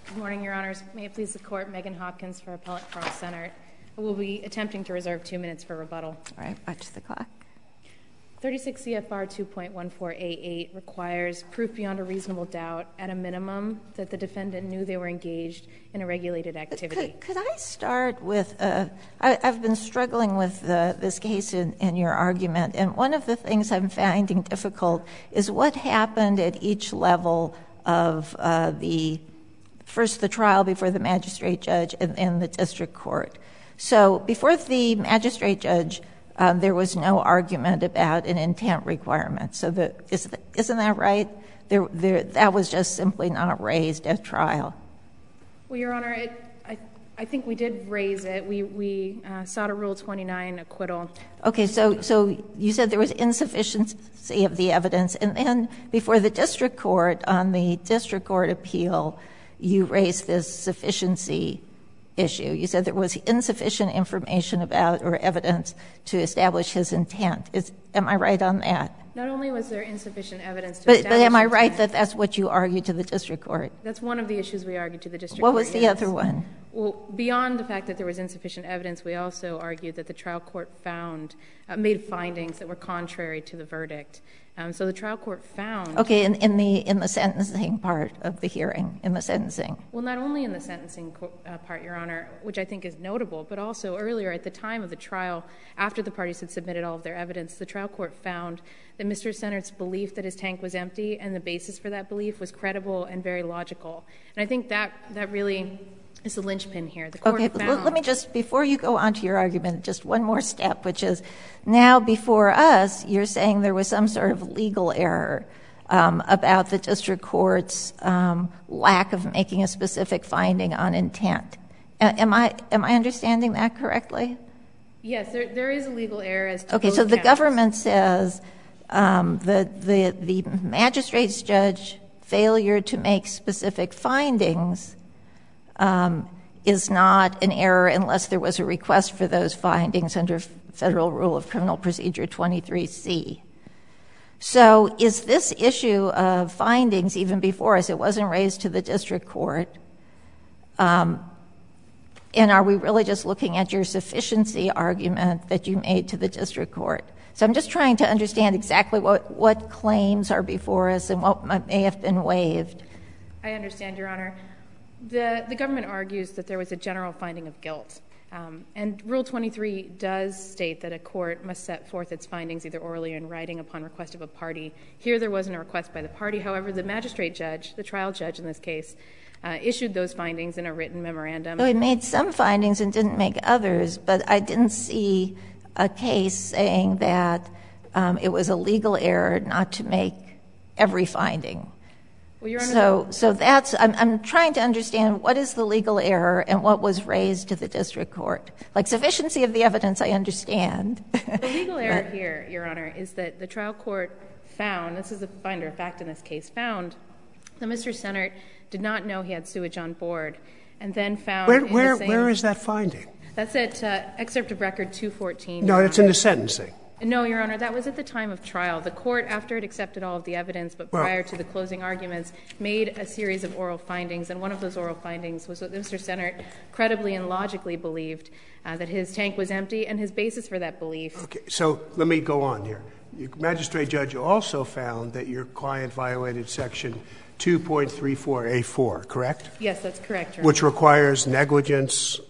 Good morning, Your Honors. May it please the Court, Megan Hopkins for Appellate Carl Sennert. I will be attempting to reserve 2 minutes for rebuttal. All right, watch the clock. 36 CFR 2.14A8 requires proof beyond a reasonable doubt, at a minimum, that the defendant knew they were engaged in a regulated activity. Could I start with, I've been struggling with this case in your argument, and one of the things I'm finding difficult is what happened at each level of first the trial before the magistrate judge and then the district court. So before the magistrate judge, there was no argument about an intent requirement. So isn't that right? That was just simply not raised at trial. Well, Your Honor, I think we did raise it. We sought a Rule 29 acquittal. Okay, so you said there was insufficiency of the evidence, and then before the district court, on the district court appeal, you raised this sufficiency issue. You said there was insufficient information about or evidence to establish his intent. Am I right on that? Not only was there insufficient evidence to establish But am I right intent, that that's what you argued to the district court? That's one of the issues we argued to the district court. What was the other one? Well, beyond the fact that there was insufficient evidence, we also argued that the trial court made findings that were contrary to the verdict. So the trial court found— Okay, in the sentencing part of the hearing, in the sentencing. Well, not only in the sentencing part, Your Honor, which I think is notable, but also earlier at the time of the trial, after the parties had submitted all of their evidence, the trial court found that Mr. Sennert's belief that his tank was empty and the basis for that belief was credible and very logical. And I think that really is the linchpin here. The court found— Let me just, before you go on to your argument, just one more step, which is now before us, you're saying there was some sort of legal error about the district court's lack of making a specific finding on intent. Am I understanding that correctly? Yes, there is a legal error as to Okay, both so the counts. government says the magistrate's judge failure to make specific findings is not an error unless there was a request for those findings under Federal Rule of Criminal Procedure 23C. So is this issue of findings even before us? It wasn't raised to the district court. And are we really just looking at your sufficiency argument that you made to the district court? So I'm just trying to understand exactly what claims are before us and what may have been waived. I understand, Your Honor. The government argues that there was a general finding of guilt. And Rule 23 does state that a court must set forth its findings either orally or in writing upon request of a party. Here there wasn't a request by the party. However, the magistrate judge, the trial judge in this case, issued those findings in a written memorandum. So he made some findings and didn't make others, but I didn't see a case saying that it was a legal error not to make every finding. Well, Your Honor, So that's, I'm trying to understand what is the legal error and what was raised to the district court. Like sufficiency of the evidence, I understand. the legal error here, Your Honor, is that the trial court found, this is the finder of fact in this case, found that Mr. Sennert did not know he had sewage on board, and then found Where is that finding? That's at excerpt of record 214. No, it's in the sentencing. No, Your Honor, that was at the time of trial. The court, after it accepted all of the evidence, but prior to the closing arguments, made a series of oral findings, and one of those oral findings was that Mr. Sennert credibly and logically believed that his tank was empty, and his basis for that belief. Okay, so let me go on here. The magistrate judge also found that your client violated Section 2.34A4, correct? Yes, that's correct, Your Honor. Which requires negligence.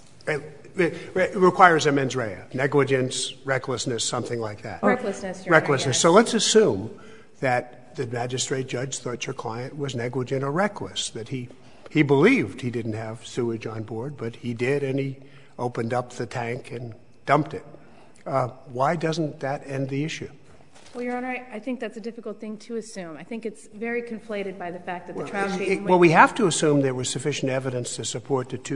It requires a mens rea, negligence, recklessness, something like that. Recklessness, Your Honor, Recklessness. yes. So let's assume that the magistrate judge thought your client was negligent or reckless, that he believed he didn't have sewage on board, but he did, and he opened up the tank and dumped it. Why doesn't that end the issue? Well, Your Honor, I think that's a difficult thing to assume. I think it's very conflated by the fact that the trial case— Well, we have to assume there was sufficient evidence to support the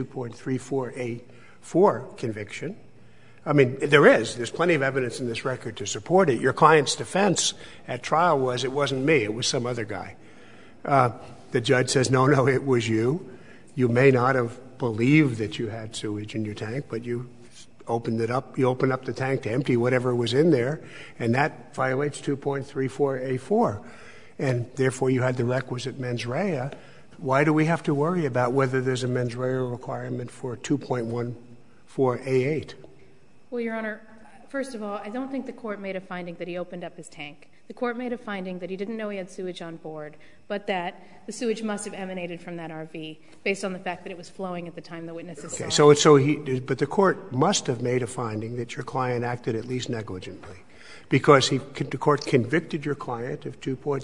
2.34A4 conviction. I mean, there's plenty of evidence in this record to support it. Your client's defense at trial was, it wasn't me, it was some other guy. The judge says, no, it was you. You may not have believed that you had sewage in your tank, but you opened it up. You opened up the tank to empty whatever was in there, and that violates 2.34A4. And therefore, you had the requisite mens rea. why do we have to worry about whether there's a mens rea requirement for 2.14A8? Well, Your Honor, first of all, I don't think the court made a finding that he opened up his tank. The court made a finding that he didn't know he had sewage on board, but that the sewage must have emanated from that RV based on the fact that it was flowing at the time the witnesses saw it. But the court must have made a finding that your client acted at least negligently, because the court convicted your client of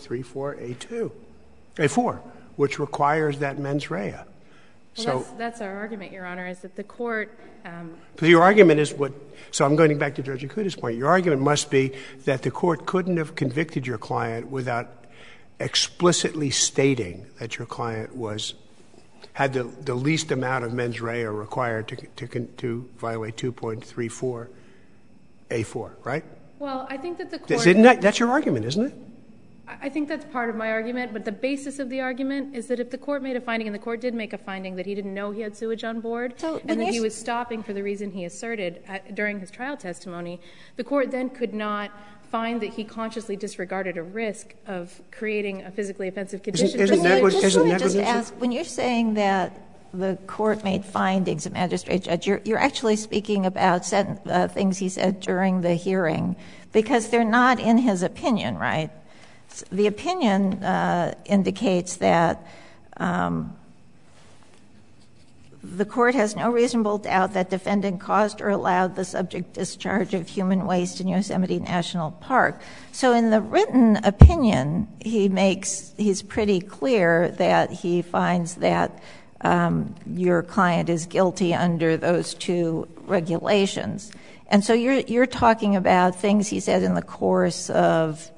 2.34A4, which requires that mens rea. Well, that's our argument, Your Honor, is that the court So your argument is so I'm going back to Judge Ikuda's point. Your argument must be that the court couldn't have convicted your client without explicitly stating that your client had the least amount of mens rea required to violate 2.34A4, right? Well, I think that the court... That's your argument, isn't it? I think that's part of my argument, but the basis of the argument is that if the court made a finding, and the court did make a finding that he didn't know he had sewage on board, and that he was stopping for the reason he asserted during his trial testimony, the court then could not find that he consciously disregarded a risk of creating a physically offensive condition. Let me just ask, when you're saying that the court made findings, a magistrate judge, you're actually speaking about things he said during the hearing, because they're not in his opinion, right? The opinion indicates that the court has no reasonable doubt that defendant caused or allowed the subject discharge of human waste in Yosemite National Park. So in the written opinion, he's pretty clear that he finds that your client is guilty under those two regulations. And so you're talking about things he said in the course of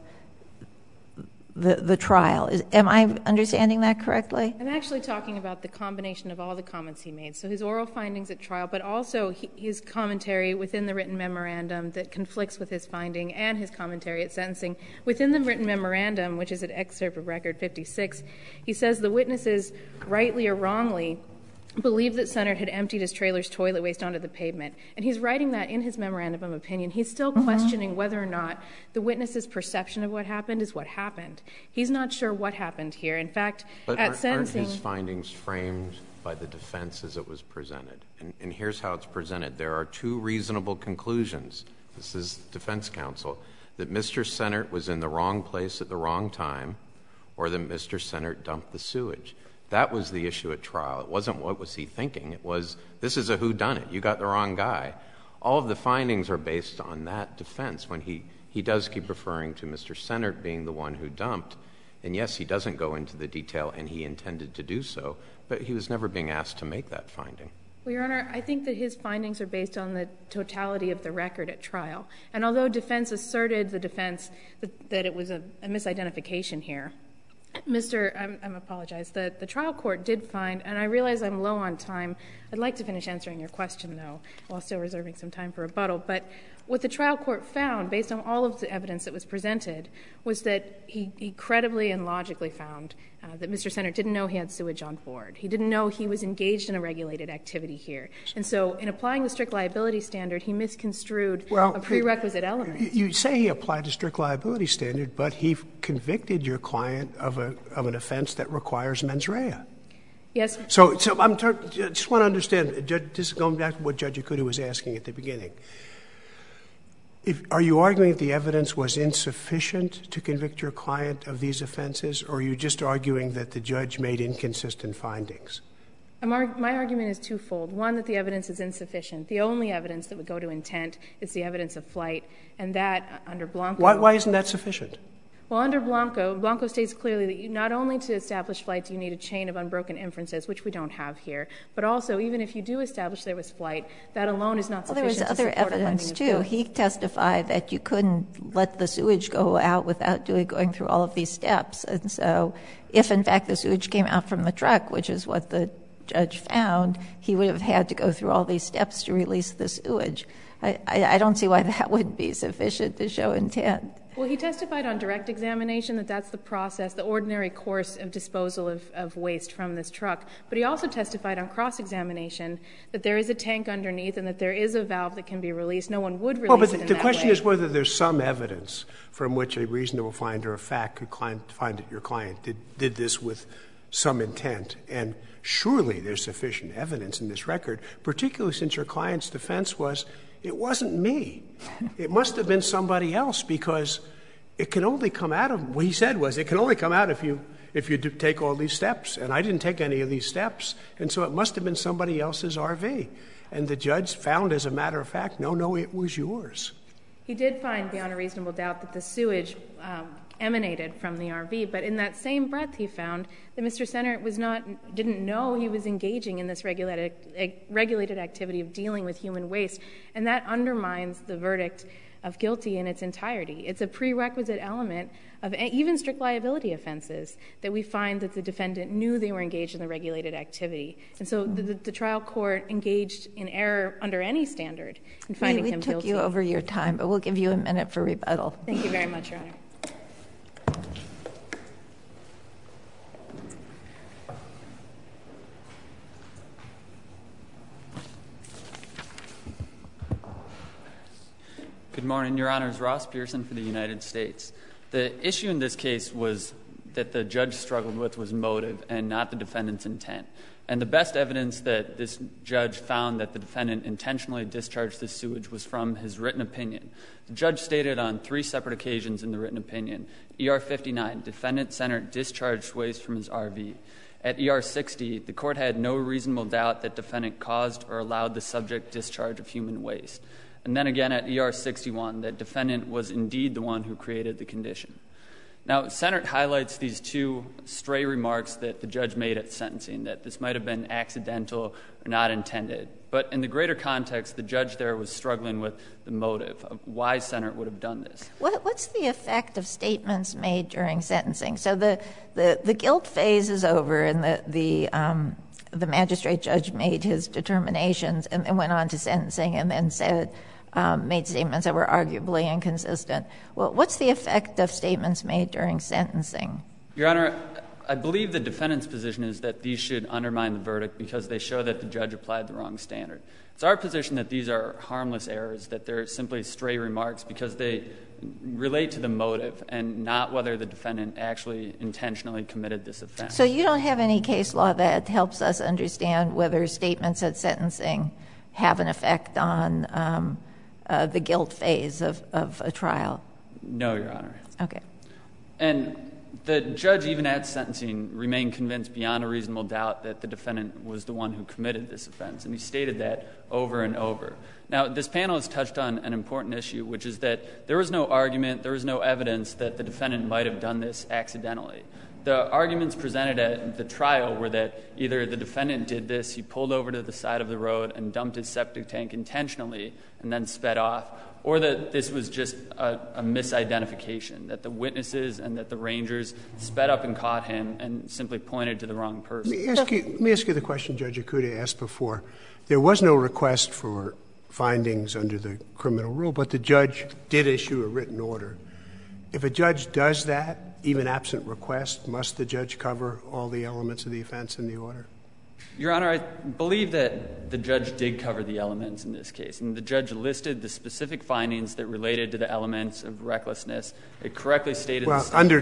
the trial. Am I understanding that correctly? I'm actually talking about the combination of all the comments he made. So his oral findings at trial, but also his commentary within the written memorandum that conflicts with his finding, and his commentary at sentencing. Within the written memorandum, which is at excerpt of Record 56, he says the witnesses, rightly or wrongly, believed that Sennert had emptied his trailer's toilet waste onto the pavement. And he's writing that in his memorandum of opinion. He's still questioning whether or not the witness's perception of what happened is what happened. He's not sure what happened here. In fact, at sentencing... Aren't his findings framed by the defense as it was presented? And here's how it's presented. There are two reasonable conclusions. This is defense counsel. That Mr. Sennert was in the wrong place at the wrong time, or that Mr. Sennert dumped the sewage. That was the issue at trial. It wasn't what was he thinking. It was, this is a whodunit. You got the wrong guy. All of the findings are based on that defense when he does keep referring to Mr. Sennert being the one who dumped. And yes, he doesn't go into the detail, and he intended to do so, but he was never being asked to make that finding. Well, Your Honor, I think that his findings are based on the totality of the record at trial. And although defense asserted the defense that it was a misidentification here, I apologize. The trial court did find, and I realize I'm low on time. I'd like to finish answering your question, though, while still reserving some time for rebuttal. But what the trial court found, based on all of the evidence that was presented, was that he credibly and logically found that Mr. Sennert didn't know he had sewage on board. He didn't know he was engaged in a regulated activity here. And so in applying the strict liability standard, he misconstrued a prerequisite element. You say he applied a strict liability standard, but he convicted your client of an offense that requires mens rea. Yes. So just want to understand, just going back to what Judge Ikuda was asking at the beginning. Are you arguing that the evidence was insufficient to convict your client of these offenses, or are you just arguing that the judge made inconsistent findings? My argument is twofold. One, that the evidence is insufficient. The only evidence that would go to intent is the evidence of flight, and that under Blanco... Why isn't that sufficient? Well, under Blanco states clearly that not only to establish flight do you need a chain of unbroken inferences, which we don't have here, but also even if you do establish there was flight, that alone is not sufficient to support a finding of guilt. Well, there was other evidence, too. He testified that you couldn't let the sewage go out without going through all of these steps. And so if, in fact, the sewage came out from the truck, which is what the judge found, he would have had to go through all these steps to release the sewage. I don't see why that wouldn't be sufficient to show intent. Well, he testified on direct examination that that's the process, the ordinary course of disposal of waste from this truck. But he also testified on cross-examination that there is a tank underneath and that there is a valve that can be released. No one would release it in that way. Well, but the question is whether there's some evidence from which a reasonable finder of fact could find that your client did this with some intent. And surely there's sufficient evidence in this record, particularly since your client's defense was, it wasn't me. It must have been somebody else, because it can only come out of, what he said was, it can only come out if you take all these steps. And I didn't take any of these steps. And so it must have been somebody else's RV. And the judge found, as a matter of fact, no, it was yours. He did find beyond a reasonable doubt that the sewage emanated from the RV, but in that same breath he found that Mr. Sennert didn't know he was engaging in this regulated activity of dealing with human waste, and that undermines the verdict of guilty in its entirety. It's a prerequisite element of even strict liability offenses that we find that the defendant knew they were engaged in the regulated activity. And so the trial court engaged in error under any standard in finding him guilty. We took you over your time, but we'll give you a minute for rebuttal. Thank you very much, Your Honor. Good morning, Your Honors. Ross Pearson for the United States. The issue in this case was that the judge struggled with was motive and not the defendant's intent. And the best evidence that this judge found that the defendant intentionally discharged the sewage was from his written opinion. The judge stated on 3 separate occasions in the written opinion, ER 59, defendant Sennert discharged waste from his RV. At ER 60, the court had no reasonable doubt that defendant caused or allowed the subject discharge of human waste. And then again at ER 61, that defendant was indeed the one who created the condition. Now, Sennert highlights these 2 stray remarks that the judge made at sentencing, that this might have been accidental or not intended. But in the greater context, the judge there was struggling with the motive of why Sennert would have done this. What's the effect of statements made during sentencing? So the guilt phase is over, and the magistrate judge made his determinations and went on to sentencing and then said, made statements that were arguably inconsistent. Well, what's the effect of statements made during sentencing? Your Honor, I believe the defendant's position is that these should undermine the verdict because they show that the judge applied the wrong standard. It's our position that these are harmless errors, that they're simply stray remarks because they relate to the motive and not whether the defendant actually intentionally committed this offense. So you don't have any case law that helps us understand whether statements at sentencing have an effect on the guilt phase of a trial? No, Your Honor. Okay. And the judge, even at sentencing, remained convinced beyond a reasonable doubt that the defendant was the one who committed this offense, and he stated that over and over. Now, this panel has touched on an important issue, which is that there was no argument, there was no evidence that the defendant might have done this accidentally. The arguments presented at the trial were that either the defendant did this, he pulled over to the side of the road and dumped his septic tank intentionally and then sped off, or that this was just a misidentification, that the witnesses and that the rangers sped up and caught him and simply pointed to the wrong person. Let me ask you the question Judge Ikuda asked before. There was no request for findings under the criminal rule, but the judge did issue a written order. If a judge does that, even absent request, must the judge cover all the elements of the offense in the order? Your Honor, I believe that the judge did cover the elements in this case, and the judge listed the specific findings that related to the elements of recklessness. It correctly stated under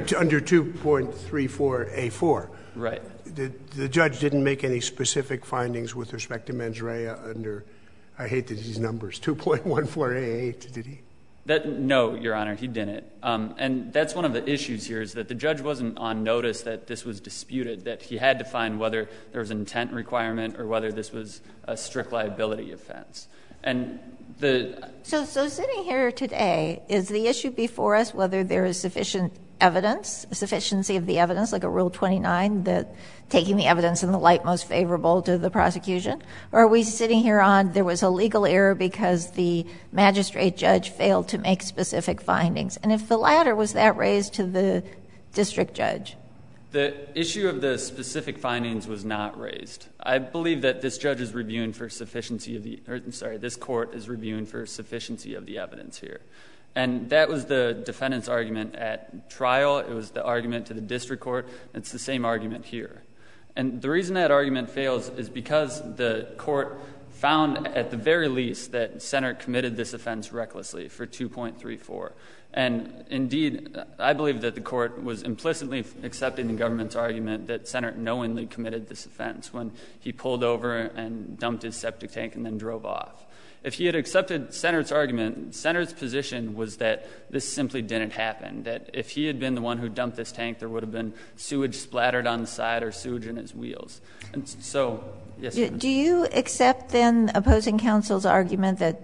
2.34A4. Right. The judge didn't make any specific findings with respect to mens rea under, I hate these numbers, 2.14A8, did he? No, Your Honor, he didn't. And that's one of the issues here is that the judge wasn't on notice that this was disputed, that he had to find whether there was an intent requirement or whether this was a strict liability offense. And So sitting here today, is the issue before us whether there is sufficient evidence, sufficiency of the evidence, like a Rule 29, that taking the evidence in the light most favorable to the prosecution? Or are we sitting here on there was a legal error because the magistrate judge failed to make specific findings? And if the latter, was that raised to the district judge? The issue of the specific findings was not raised. I believe that this judge is reviewing for sufficiency of this court is reviewing for sufficiency of the evidence here. And that was the defendant's argument at trial. It was the argument to the district court. It's the same argument here. And the reason that argument fails is because the court found at the very least that Sennert committed this offense recklessly for 2.34. And indeed, I believe that the court was implicitly accepting the government's argument that Sennert knowingly committed this offense when he pulled over and dumped his septic tank and then drove off. If he had accepted Sennert's argument, Sennert's position was that this simply didn't happen, that if he had been the one who dumped this tank, there would have been sewage splattered on the side or sewage in his wheels. And so, yes, ma'am. Do you accept, then, opposing counsel's argument that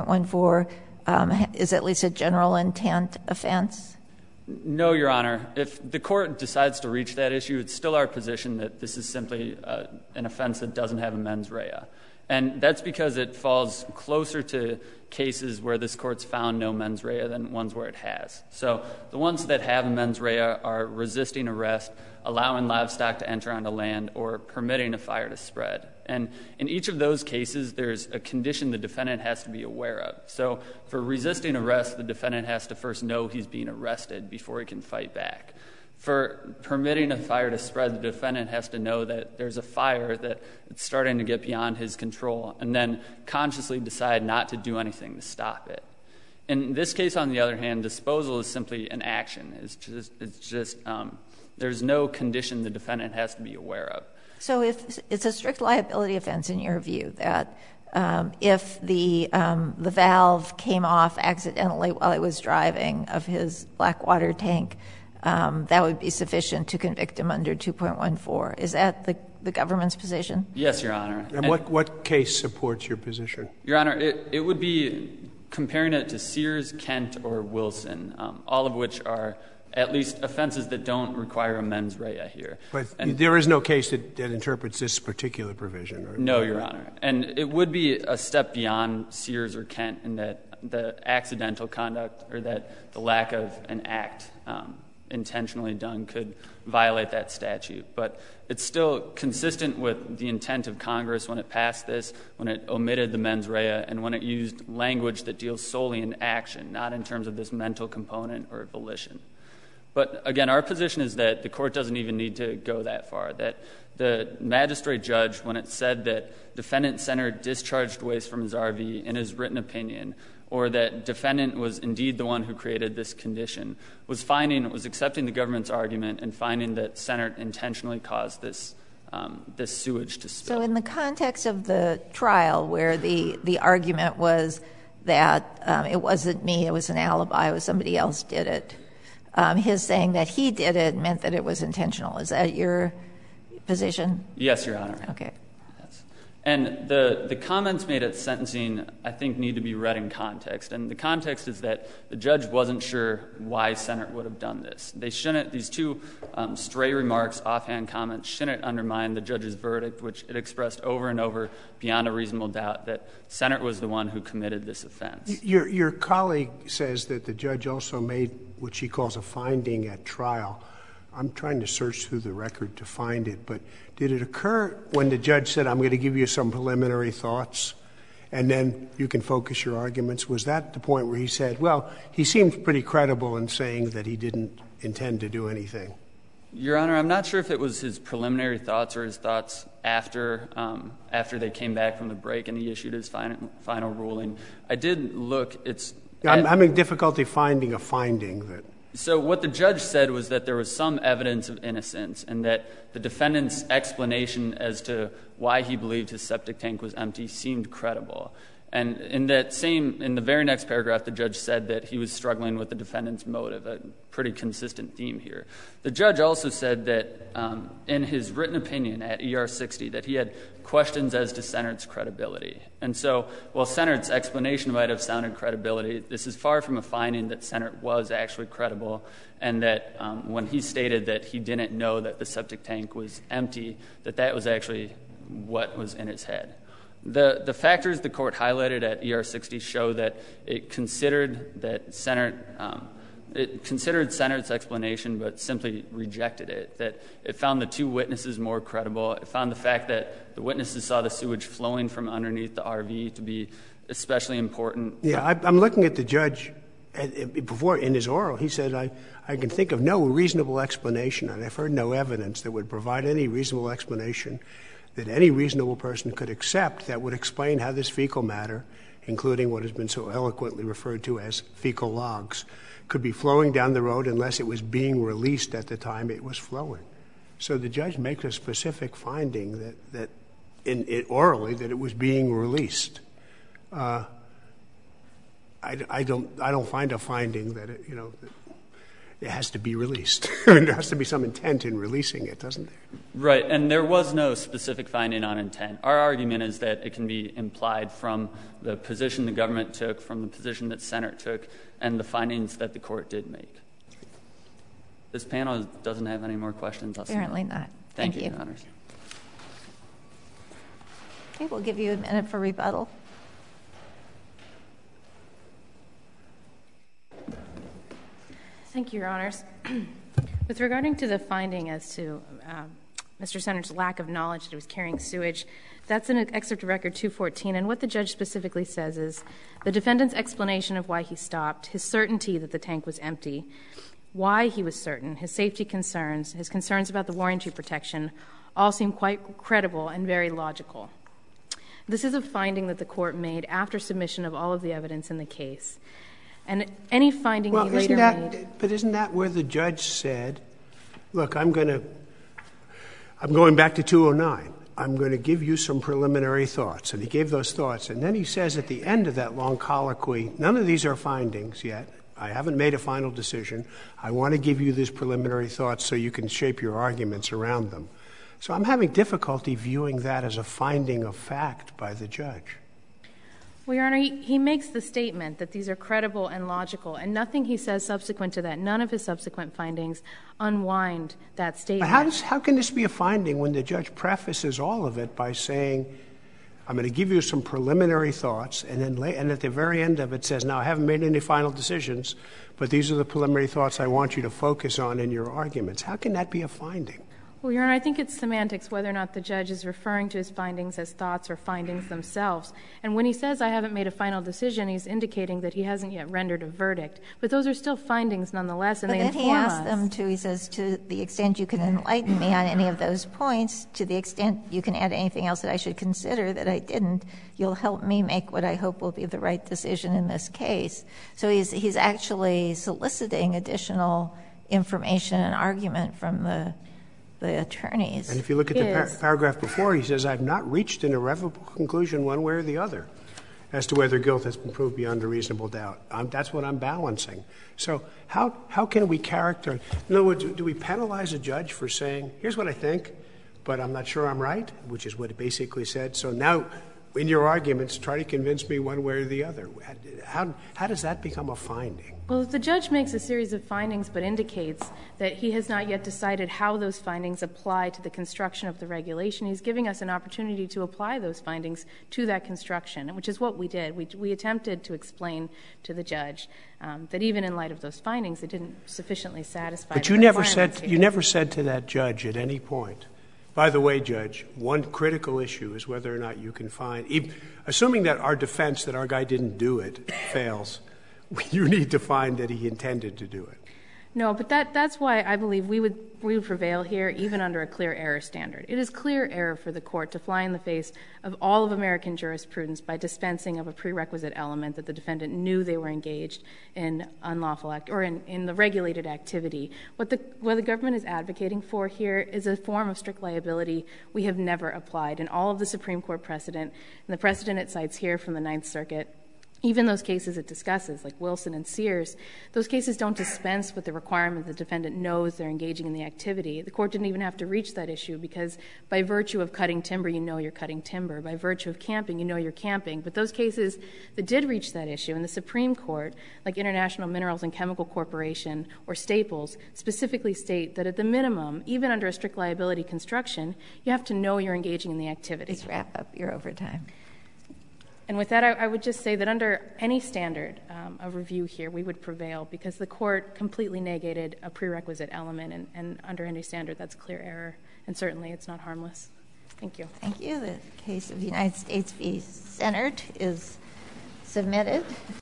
2.14 is at least a general intent offense? No, Your Honor. If the court decides to reach that issue, it's still our position that this is simply an offense that doesn't have a mens rea. And that's because it falls closer to cases where this court's found no mens rea than ones where it has. So the ones that have a mens rea are resisting arrest, allowing livestock to enter onto land, or permitting a fire to spread. And in each of those cases, there's a condition the defendant has to be aware of. So for resisting arrest, the defendant has to first know he's being arrested before he can fight back. For permitting a fire to spread, the defendant has to know that there's a fire, that it's starting to get beyond his control, and then consciously decide not to do anything to stop it. In this case, on the other hand, disposal is simply an action. It's just there's no condition the defendant has to be aware of. So if it's a strict liability offense in your view, that if the valve came off accidentally while he was driving of his Blackwater tank, that would be sufficient to convict him under 2.14. Is that the government's position? Yes, Your Honor. And what case supports your position? Your Honor, it would be comparing it to Sears, Kent, or Wilson, all of which are at least offenses that don't require a mens rea here. But there is no case that interprets this particular provision, right? No, Your Honor. And it would be a step beyond Sears or Kent in that the accidental conduct, or that the lack of an act intentionally done, could violate that statute. But it's still consistent with the intent of Congress when it passed this, when it omitted the mens rea, and when it used language that deals solely in action, not in terms of this mental component or volition. But again, our position is that the court doesn't even need to go that far, that the magistrate judge, when it said that defendant Sennert discharged waste from his RV in his written opinion, or that defendant was indeed the one who created this condition, was accepting the government's argument and finding that Sennert intentionally caused this sewage to spill. So in the context of the trial, where the argument was that it wasn't me, it was an alibi, it was somebody else did it, his saying that he did it meant that it was intentional. Is that your position? Yes, Your Honor. Okay. Yes. And the comments made at sentencing, I think, need to be read in context. And the context is that the judge wasn't sure why Sennert would have done this. They shouldn't, these two stray remarks, offhand comments, shouldn't undermine the judge's verdict, which it expressed over and over beyond a reasonable doubt that Sennert was the one who committed this offense. Your colleague says that the judge also made what she calls a finding at trial. I'm trying to search through the record to find it, but did it occur when the judge said, I'm going to give you some preliminary thoughts, and then you can focus your arguments? Was that the point where he said, well, he seemed pretty credible in saying that he didn't intend to do anything? Your Honor, I'm not sure if it was his preliminary thoughts or his thoughts after they came back from the break and he issued his final ruling. I did look. I'm having difficulty finding a finding that. So what the judge said was that there was some evidence of innocence and that the defendant's explanation as to why he believed his septic tank was empty seemed credible. And in the very next paragraph, the judge said that he was struggling with the defendant's motive, a pretty consistent theme here. The judge also said that in his written opinion at ER 60 that he had questions as to Sennert's credibility. And so while Sennert's explanation might have sounded credibility, this is far from a finding that Sennert was actually credible, and that when he stated that he didn't know that the septic tank was empty, that was actually what was in his head. The factors the court highlighted at ER 60 show that it considered that Sennert's explanation, but simply rejected it, that it found the two witnesses more credible. It found the fact that the witnesses saw the sewage flowing from underneath the RV to be especially important. Yeah, I'm looking at the judge. Before, in his oral, he said, I can think of no reasonable explanation, and I've heard no evidence that would provide any reasonable explanation that any reasonable person could accept that would explain how this fecal matter including what has been so eloquently referred to as fecal logs, could be flowing down the road unless it was being released at the time it was flowing. So the judge makes a specific finding that orally that it was being released. I don't find a finding that it has to be released. There has to be some intent in releasing it, doesn't there? Right, and there was no specific finding on intent. Our argument is that it can be implied from the position the government took, from the position that Senate took, and the findings that the court did make. This panel doesn't have any more questions. Apparently not. Thank you, Your Honors. Okay, we'll give you a minute for rebuttal. Thank you, Your Honors. With regarding to the finding as to Mr. Senator's lack of knowledge that he was carrying sewage, that's in Excerpt of Record 214, and what the judge specifically says is the defendant's explanation of why he stopped, his certainty that the tank was empty, why he was certain, his safety concerns, his concerns about the warranty protection, all seem quite credible and very logical. This is a finding that the court made after submission of all of the evidence in the case. And any finding he later made... But isn't that where the judge said, look, I'm going back to 209. I'm going to give you some preliminary thoughts. And he gave those thoughts. And then he says at the end of that long colloquy, none of these are findings yet. I haven't made a final decision. I want to give you these preliminary thoughts so you can shape your arguments around them. So I'm having difficulty viewing that as a finding of fact by the judge. Well, Your Honor, he makes the statement that these are credible and logical, and nothing he says subsequent to that, none of his subsequent findings unwind that statement. But how can this be a finding when the judge prefaces all of it by saying, I'm going to give you some preliminary thoughts, and then at the very end of it says, now, I haven't made any final decisions, but these are the preliminary thoughts I want you to focus on in your arguments. How can that be a finding? Well, Your Honor, I think it's semantics whether or not the judge is referring to his findings as thoughts or findings themselves. And when he says, I haven't made a final decision, he's indicating that he hasn't yet rendered a verdict. But those are still findings nonetheless, and they inform us. But then he asks them to, he says, to the extent you can enlighten me on any of those points, to the extent you can add anything else that I should consider that I didn't, you'll help me make what I hope will be the right decision in this case. So he's actually soliciting additional information and argument from the attorneys. And if you look at the paragraph before, he says, I've not reached an irrevocable conclusion one way or the other as to whether guilt has been proved beyond a reasonable doubt. That's what I'm balancing. So how can we in other words, do we penalize a judge for saying, here's what I think, but I'm not sure I'm right, which is what it basically said. So now, in your arguments, try to convince me one way or the other. How does that become a finding? Well, if the judge makes a series of findings but indicates that he has not yet decided how those findings apply to the construction of the regulation, he's giving us an opportunity to apply those findings to that construction, which is what we did. We attempted to explain to the judge that even in light of those findings, it didn't sufficiently satisfy the requirements. But you never said to that judge at any point, by the way, Judge, one critical issue is whether or not you can find, assuming that our defense that our guy didn't do it fails, you need to find that he intended to do it. No, but that's why I believe we would prevail here even under a clear error standard. It is clear error for the court to fly in the face of all of American jurisprudence by dispensing of a prerequisite element that the defendant knew they were engaged in unlawful act or in the regulated activity. What the government is advocating for here is a form of strict liability we have never applied in all of the Supreme Court precedent and the precedent it cites here from the Ninth Circuit. Even those cases it discusses, like Wilson and Sears, those cases don't dispense with the requirement the defendant knows they're engaging in the activity. The court didn't even have to reach that issue because by virtue of cutting timber, you know you're cutting timber. By virtue of camping, you know you're camping. But those cases that did reach that issue in the Supreme Court, like International Minerals and Chemical Corporation or Staples, specifically state that at the minimum, even under a strict liability construction, you have to know you're engaging in the activity. Please wrap up. You're over time. And with that, I would just say that under any standard of review here, we would prevail because the court completely negated a prerequisite element, and under any standard, that's clear error, and certainly it's not harmless. Thank you. Thank you. The case of United States v. Senate is submitted.